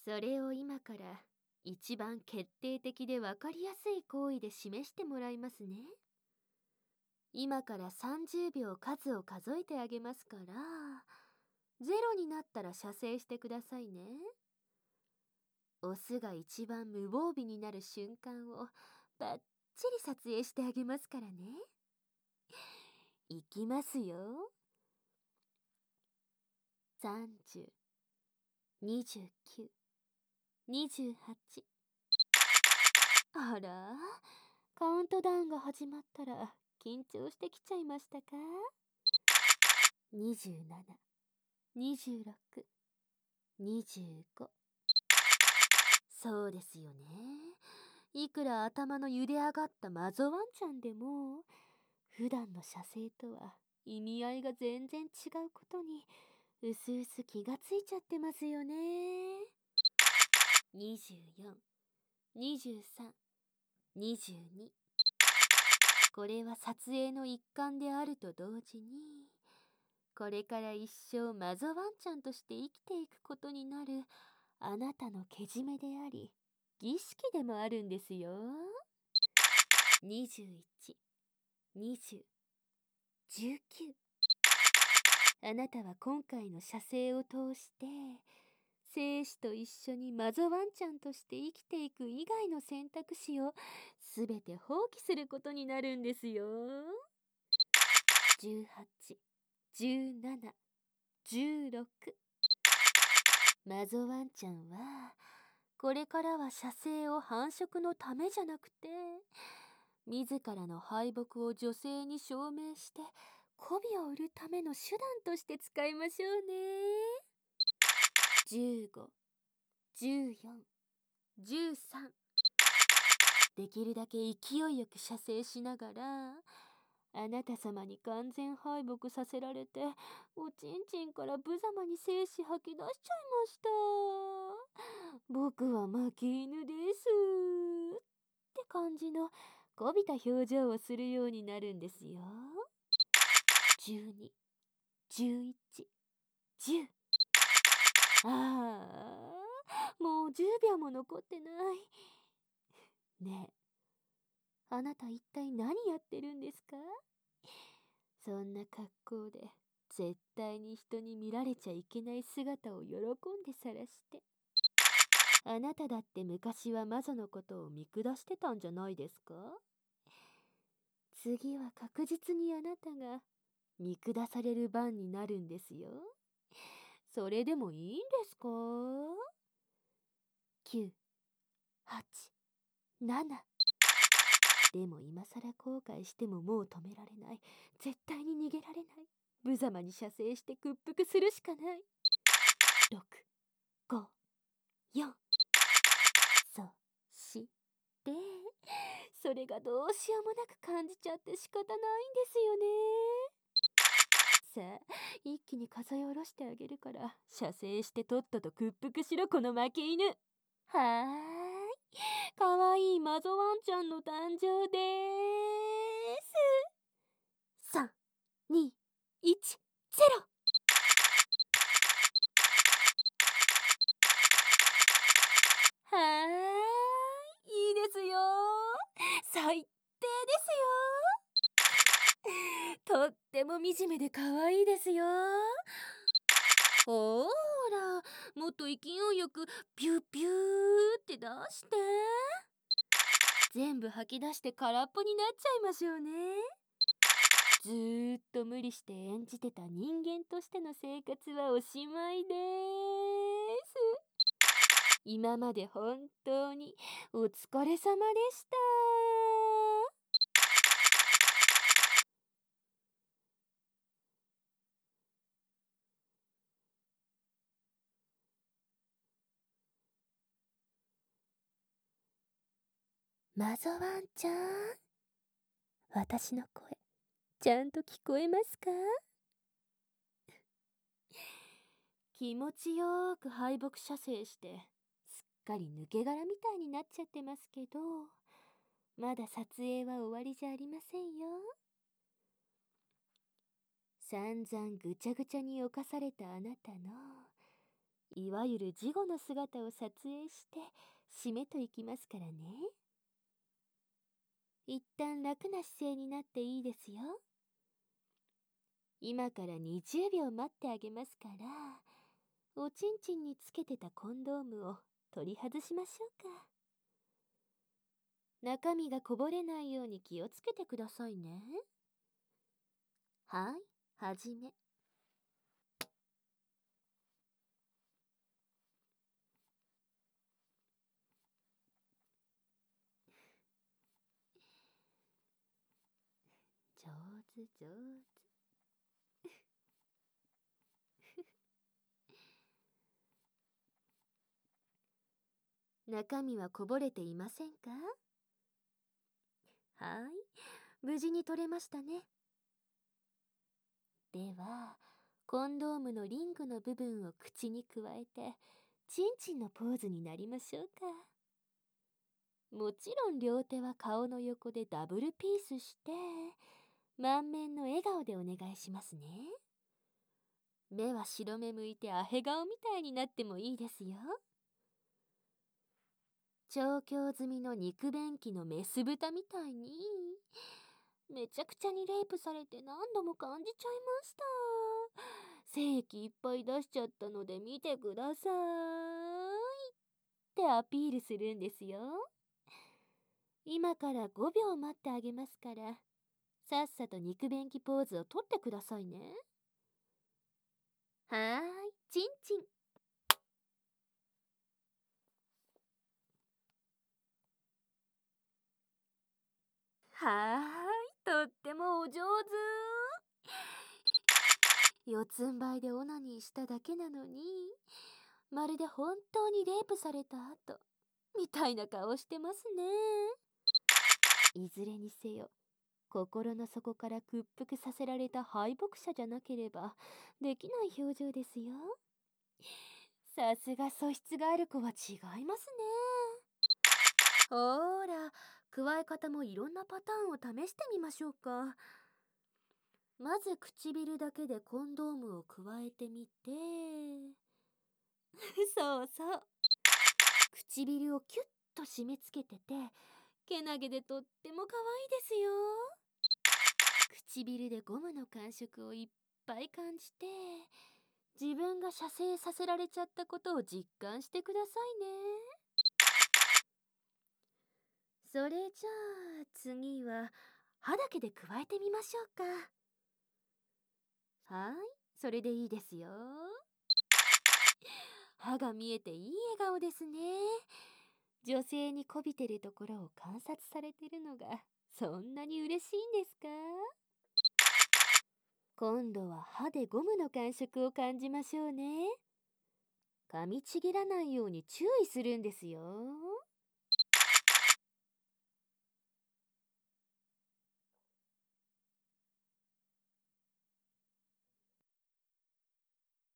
それを今から一番決定的で分かりやすい行為で示してもらいますね。今から30秒数を数えてあげますから、0になったら射精してくださいね。オスが一番無防備になる瞬間をバッチリ撮影してあげますからね。いきますよ。30、29、28。あら、カウントダウンが始まったら緊張してきちゃいましたか？ 27、26、25。そうですよね。いくら頭の茹で上がったマゾワンちゃんでも、普段の射精とは意味合いが全然違うことにうすうす気がついちゃってますよね。24、23、22。これは撮影の一環であると同時に、これから一生マゾワンちゃんとして生きていくことになるあなたのけじめであり、儀式でもあるんですよ。21、20、19。あなたは今回の射精を通して、生死と一緒にマゾワンちゃんとして生きていく以外の選択肢をすべて放棄することになるんですよ。18、17、16。マゾワンちゃんはこれからは射精を繁殖のためじゃなくて、自らの敗北を女性に証明して媚びを売るための手段として使いましょうね。15、14、13。できるだけ勢いよく射精しながら、あなた様に完全敗北させられて、おちんちんから無様に精子吐き出しちゃいました。僕は負け犬ですって感じのこびた表情をするようになるんですよ。12、11、10。ああ、もう10秒も残ってない。ねえ、あなた一体何やってるんですか？そんな格好で絶対に人に見られちゃいけない姿を喜んで晒して。あなただって昔はマゾのことを見下してたんじゃないですか？次は確実にあなたが見下される番になるんですよ。それでもいいんですか？ 9、8、7。でも今更後悔してももう止められない。絶対に逃げられない。無様に射精して屈服するしかない。6、5、4。そして、それがどうしようもなく感じちゃって仕方ないんですよね。さあ、一気に数え下ろしてあげるから、射精してとっとと屈服しろ、この負け犬。はーい。かわいいマゾワンちゃんの誕生でーす。3、2、1、0。はーい。いいですよ。最低ですよ。とっても惨めで可愛いですよ。ほーら、もっと勢いよくピューピューって出して。全部吐き出して空っぽになっちゃいましょうね。ずーっと無理して演じてた人間としての生活はおしまいです。今まで本当にお疲れ様でした。マゾワンちゃん、私の声ちゃんと聞こえますか？気持ちよく敗北射精してすっかり抜け殻みたいになっちゃってますけど、まだ撮影は終わりじゃありませんよ。散々ぐちゃぐちゃに侵されたあなたのいわゆる事後の姿を撮影して締めといきますからね。一旦楽な姿勢になっていいですよ。今から20秒待ってあげますから、おちんちんにつけてたコンドームを取り外しましょうか。中身がこぼれないように気をつけてくださいね。はい、はじめ。上手上手。中身はこぼれていませんか？はい、無事に取れましたね。では、コンドームのリングの部分を口にくわえて、チンチンのポーズになりましょうか。もちろん両手は顔の横でダブルピースして、満面の笑顔でお願いしますね。目は白目向いてアヘ顔みたいになってもいいですよ。調教済みの肉便器のメス豚みたいに、めちゃくちゃにレイプされて何度も感じちゃいました。精液いっぱい出しちゃったので見てくださいってアピールするんですよ。今から5秒待ってあげますから、さっさと肉便器ポーズをとってくださいね。はーい、チンチン。はーい、とってもお上手。四つん這いでオナニーしただけなのに、まるで本当にレイプされた後みたいな顔してますね。いずれにせよ、心の底から屈服させられた敗北者じゃなければできない表情ですよ。さすが素質がある子は違いますね。ほーら、加え方もいろんなパターンを試してみましょうか。まず唇だけでコンドームを加えてみてそうそう、唇をキュッと締め付けてて、けなげでとっても可愛いですよ。唇でゴムの感触をいっぱい感じて、自分が射精させられちゃったことを実感してくださいね。それじゃあ次は歯だけで加えてみましょうか。はい、それでいいですよ。歯が見えていい笑顔ですね。女性にこびてるところを観察されてるのがそんなに嬉しいんですか？今度は歯でゴムの感触を感じましょうね。噛みちぎらないように注意するんですよ。